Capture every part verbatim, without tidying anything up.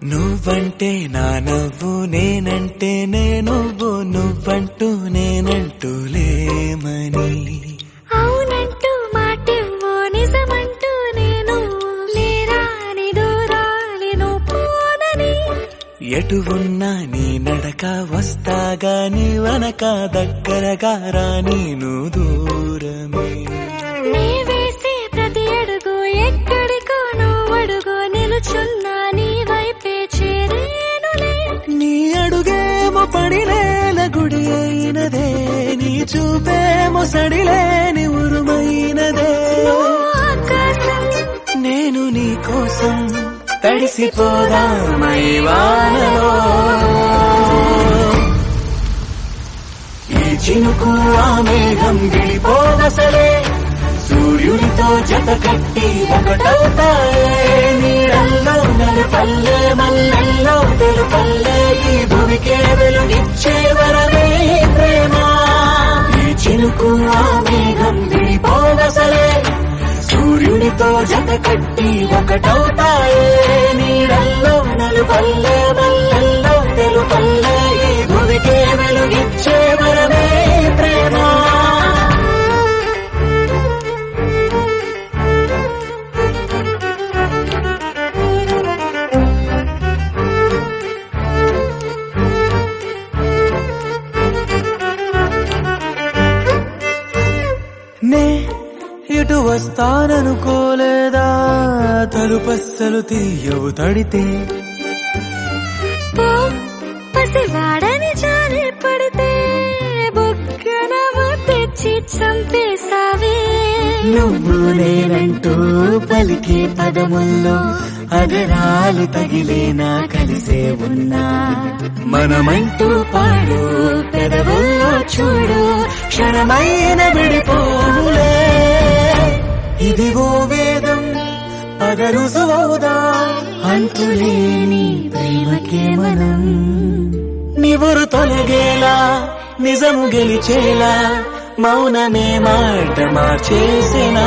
నువ్వంటే నా నవ్వు నేనంటే నేనువ్వు నువ్వంటూ నేనంటూ లేమని అవునంటూ మాటివ్వు నిజమంటూ నేను లేరాని దూరాలి నువ్వు పోనని ఎటు ఉన్నా నీ నడక వస్తాగా నీ వనక దగ్గరగా రాని నువ్వు దూరమే నీ వేసే ప్రతి అడుగు ఎక్కడికో నువ్వు అడుగు నిలుచున్నా నీ వైపే చేరేనులే నీ అడుగేమో పడినేల గుడి అయినదే నీ చూపేమో సడిలేని ఉరుమైనదే ఆకాశం నేను నీ కోసం తడిసిపోదామై వానలో ఈ చినుకు ఆ మేఘం విడిపోవసలే సూర్యుడితో జత కట్టి ఒకటవుతాయే నీడల్లో నలుపల్లె మల్లెల్లో తెలుపల్లె ఈ భూమికే వెలుగిచ్చే వరమే ప్రేమ ఈ చినుకు ఆ మేఘం విడిపోవసలే సూర్యుడితో జత కట్టి ఒకటవుతాయే నీడల్లో నలుపల్లె మల్లెల్లో తెలుపల్లె ఈ భూమికే వెలుగిచ్చే వరమే ప్రేమ నే ఇటు వస్తాననుకోలేదా తలుపస్సలు తీయవు తడితే పో పసివాడని జాలి పడితే బుగ్గన తెచ్చి చంపేసావే నువ్వు నేనంటూ పలికే పదముల్లో అగరాలు తగిలేనా కలిసే ఉన్నా మనమంటూ పాడు పెదవుల్లో చూడు క్షణమైన విడిపోలే ఇదిగో వేదం పగరుసువవుదా అంతులేని ప్రేమకే మనం నివురు తొలగేలా నిజము గెలిచేలా మౌనమే మాట మార్చేసినా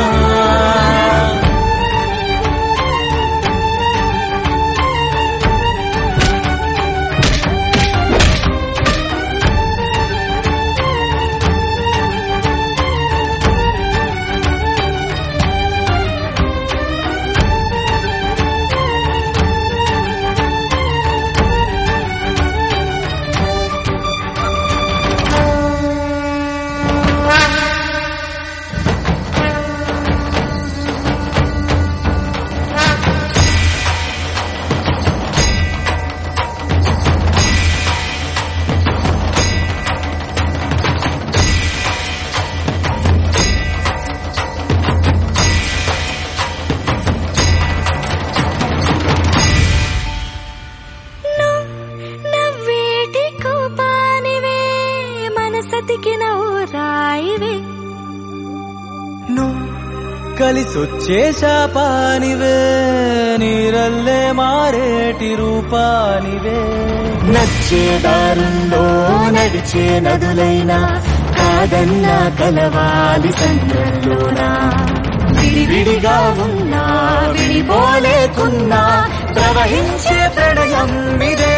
సతికిన ఊరాయివే నువ్వు కలిసొచ్చే శాపానివే నీరల్లే మారేటి రూపానివే నచ్చే దారుల్లో నడిచే నదులైనా కాదన్నా కలవాలి సంద్రంలోనా విడివిడిగా ఉన్నా విడిపోలేకున్నా ప్రవహించే ప్రణయం ఇదే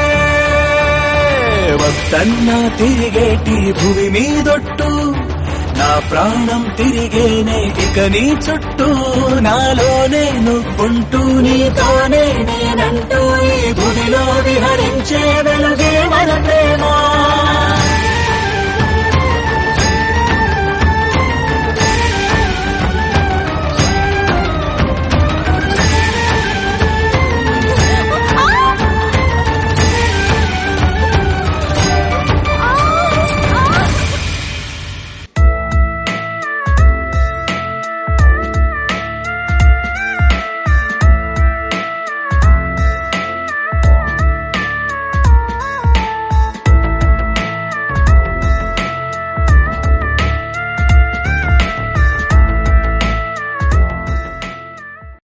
వద్దన్నా తిరిగేటి భూమి మీదొట్టు నా ప్రాణం తిరిగేనే ఇక నీ చుట్టూ నాలోనే నువ్వుంటూ నీతోనే నేనంటూ ఈ భూమిలో విహరించే వెలుగే మన ప్రేమ.